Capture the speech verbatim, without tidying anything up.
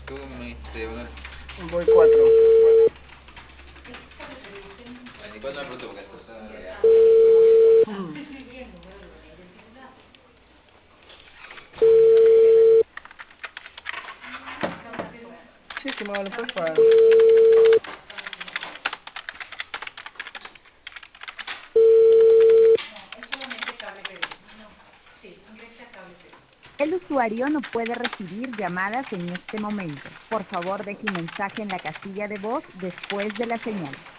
Tú me diste una. Voy cuatro. Bueno, igual no me pregunto porque esto está real. Mm. Sí, estimado, lo puedes pagar. El usuario no puede recibir llamadas en este momento. Por favor, deje un mensaje en la casilla de voz después de la señal.